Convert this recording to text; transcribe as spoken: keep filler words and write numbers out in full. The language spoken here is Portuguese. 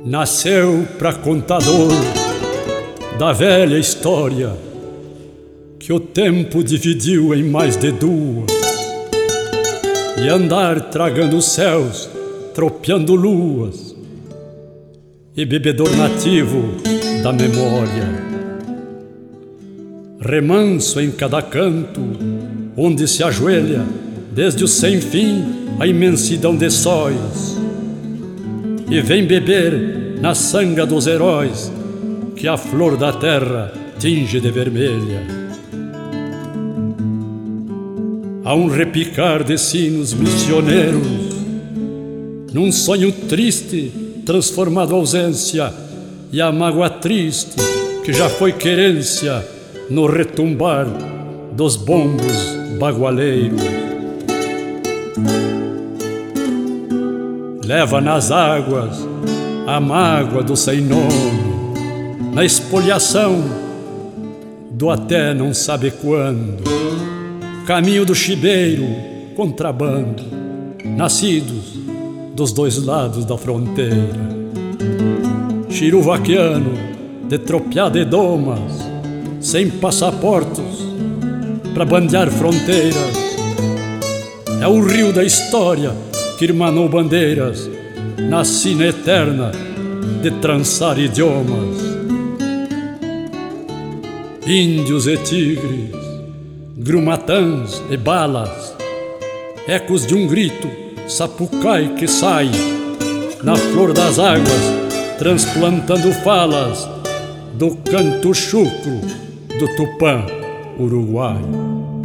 Nasceu pra contador da velha história que o tempo dividiu em mais de duas, e andar tragando os céus, tropeando luas, e bebedor nativo da memória. Remanso em cada canto, onde se ajoelha, desde o sem fim a imensidão de sóis, e vem beber na sanga dos heróis que a flor da terra tinge de vermelha. Há um repicar de sinos missioneiros, num sonho triste transformado ausência, e a mágoa triste que já foi querência no retumbar dos bombos bagualeiros. Leva nas águas a mágoa do sem nome, na espoliação do até não sabe quando, caminho do chibeiro, contrabando, nascidos dos dois lados da fronteira. Chiruvaquiano de tropiada e domas, sem passaportos pra bandear fronteiras, é o rio da história que irmanou bandeiras na sina eterna de trançar idiomas. Índios e tigres, grumatãs e balas, ecos de um grito sapucai que sai na flor das águas, transplantando falas do canto chucro do Tupã uruguaio.